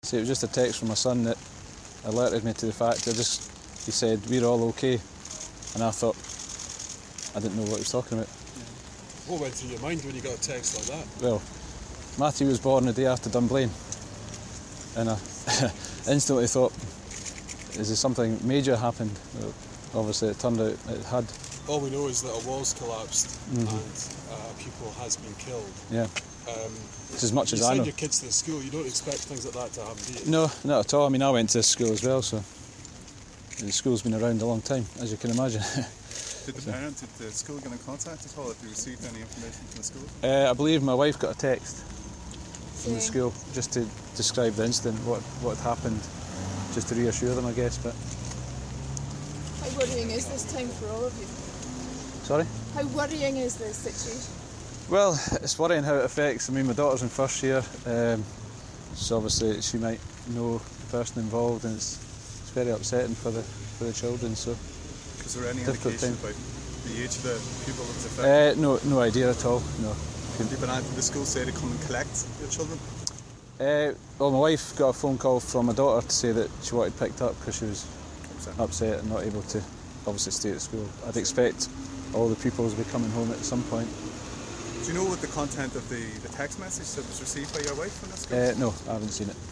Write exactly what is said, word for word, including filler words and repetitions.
See, it was just a text from my son that alerted me to the fact. I just, he said, we're all okay. And I thought, I didn't know what he was talking about. What went through your mind when you got a text like that? Well, Matthew was born the day after Dunblane. And I instantly thought, is there something major happened? Well, obviously it turned out it had. All we know is that a wall's collapsed Mm-hmm. and uh, a pupil has been killed. Yeah. Um, It's as much you as I send know. your kids to the school, you don't expect things like that to happen, do you? No, not at all. I mean, I went to school as well, so the school's been around a long time, as you can imagine. Did the parent, did the school get in contact at all if you received any information from the school? uh, I believe my wife got a text from the Saying- school just to describe the incident, what what had happened, just to reassure them, I guess. But How worrying is this time for all of you? sorry. How worrying is this situation? Well, it's worrying how it affects. I mean, my daughter's in first year, um, so obviously she might know the person involved, and it's, it's very upsetting for the for the children. So, Was there any Difficult indication time. about the age of the pupil that was affected? uh, no, no idea at all. No. Did the the school say to come and collect your children? Uh, well, my wife got a phone call from my daughter to say that she wanted picked up because she was Upset. upset and not able to obviously stay at school. I'd expect all the pupils will be coming home at some point. Do you know what the content of the, the text message that was received by your wife from the school? Uh, no, I haven't seen it.